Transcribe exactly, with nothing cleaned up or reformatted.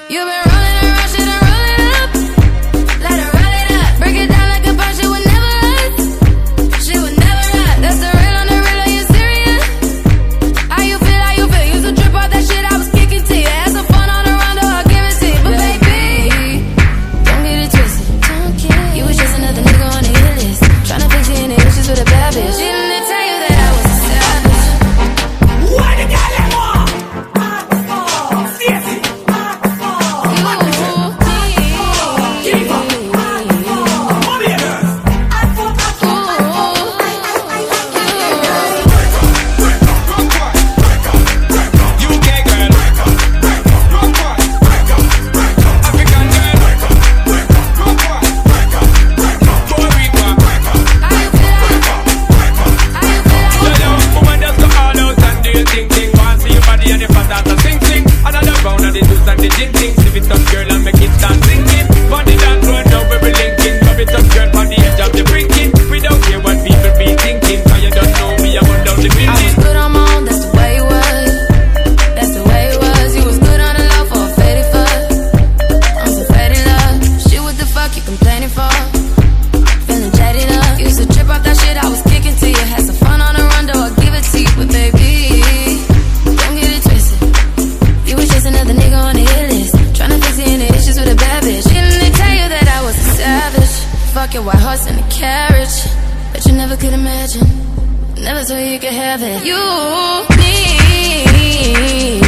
You've been rolling around, shit and roll it up. Let her roll it up. Break it down like a punch, it would never us. She would never us. That's the real on the real, are you serious? How you feel, how you feel? Used to trip off that shit I was kicking to you. Had some fun on the round, oh, I'll give it to you. But baby, don't get it twisted. Don't get it. You was just another nigga on the hit list. Tryna fix your any issues with a bad bitch. She didn't tell you that I was a savage. What the girl them want? Stacey. Fucking white horse in a carriage, but you never could imagine. Never thought you could have it. You need